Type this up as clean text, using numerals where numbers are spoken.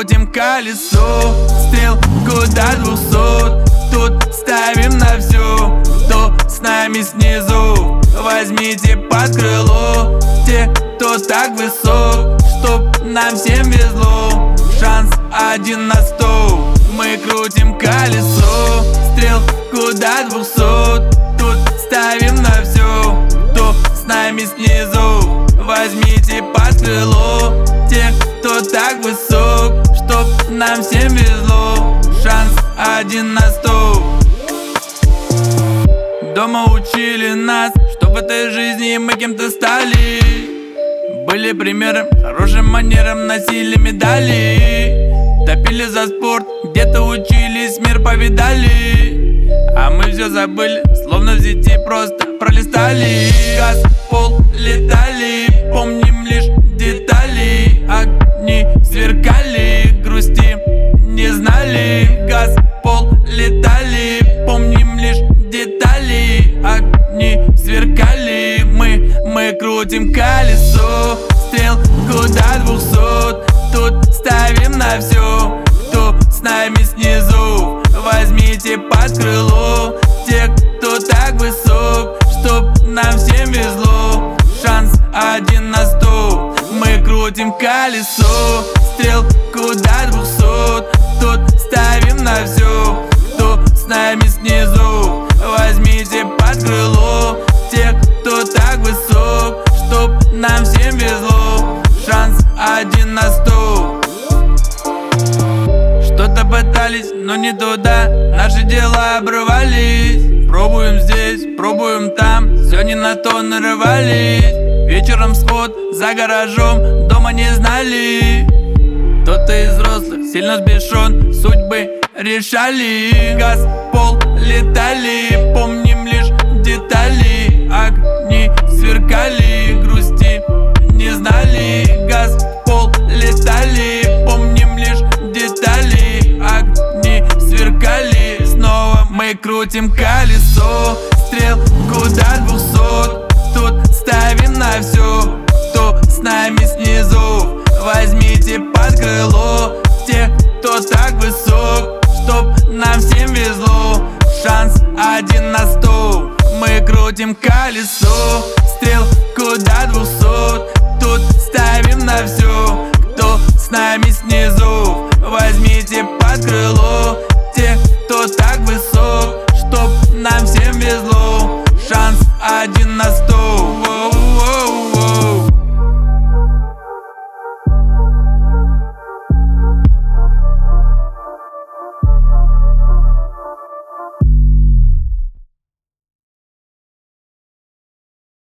крутим колесо, стрелку до 200. Тут ставим на всю, кто с нами снизу. Возьмите под крыло те, кто так высок, чтоб нам всем везло. Шанс 1 на 100. Мы крутим колесо, стрелку до 200. Тут ставим на все, кто с нами снизу. Возьмите под крыло те, кто так высок, чтоб нам всем везло. Шанс 1 на 100. Дома учили нас, что в этой жизни мы кем-то стали. Были примером, хорошим манерам, носили медали. Топили за спорт, где-то учились, мир повидали. А мы все забыли, словно в сети просто пролистали. Газ, пол, летали, помним лишь детали. Огни сверкали, грусти не знали. Газ, пол, летали, помним лишь детали. Огни сверкали, мы крутим колесо, стрелку до 200. Тут ставим на все, кто с нами снизу. Возьмите под крыло тех, кто так высок, чтоб нам всем везло. Шанс 1 на 100. Мы крутим колесо, стрелку до 200. Тут ставим на все, кто с нами снизу. Возьмите под крыло тех, кто так высок, чтоб нам всем везло. Шанс 1 на 100. Что-то пытались, но не туда, наши дела обрывались. Пробуем здесь, пробуем там, все не на то нарывались. Вечером сход за гаражом, дома не знали. Кто-то из взрослых сильно сбешен, судьбы решали. Газ, пол, летали, помним лишь детали. Огни сверкали, грусти не знали. Газ, пол, летали, помним лишь детали. Огни сверкали, снова мы крутим колесо, стрелку до 200. Тут ставим на все, кто с нами снизу. Возьмите под крыло тех, кто так высок, чтоб нам всем везло. Шанс 1 на 100. Мы крутим колесо, стрелку до 200. Тут ставим на все, кто с нами снизу. Возьмите под крыло